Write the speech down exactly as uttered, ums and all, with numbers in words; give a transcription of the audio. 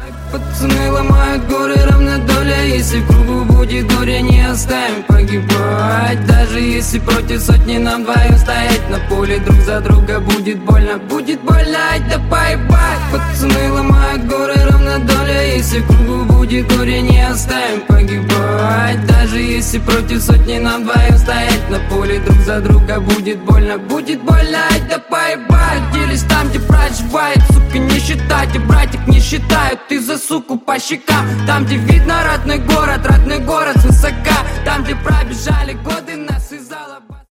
Пацаны ломают горы, равна доля. Если в кругу будет горе, не оставим погибать. Даже если против сотни нам двоим стоять на поле друг за друга, будет больно, будет больно, ай да поебать. Пацаны ломают горы, равна доля. Если в кругу будет горе, не оставим погибать. Даже если против сотни нам двоим стоять на поле друг за друга, будет больно, будет больно, ай да поебать. Делись там, где проживает, сука, не считайте, братик, не считают из-за суку по щекам. Там, где видно родной город, родной город свысока. Там, где пробежали годы.